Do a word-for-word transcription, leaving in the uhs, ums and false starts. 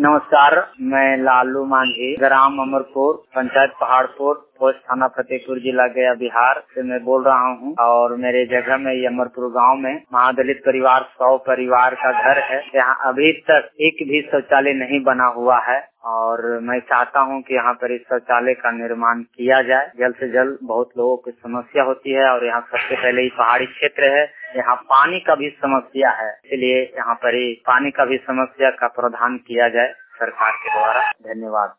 नमस्कार, मैं लालू मांझी, ग्राम अमरपुर, पंचायत पहाड़पुर, पोस्ट थाना फतेहपुर, जिला गया, बिहार से मैं बोल रहा हूँ। और मेरे जगह में ये अमरपुर गांव में महादलित परिवार सौ परिवार का घर है। यहाँ अभी तक एक भी शौचालय नहीं बना हुआ है और मैं चाहता हूँ कि यहाँ पर इस शौचालय का निर्माण किया जाए जल्द से जल्द। बहुत लोगों की समस्या होती है और यहाँ सबसे पहले ही पहाड़ी क्षेत्र है, यहाँ पानी का भी समस्या है, इसलिए यहाँ पर ही पानी का भी समस्या का प्रावधान किया जाए सरकार के द्वारा। धन्यवाद।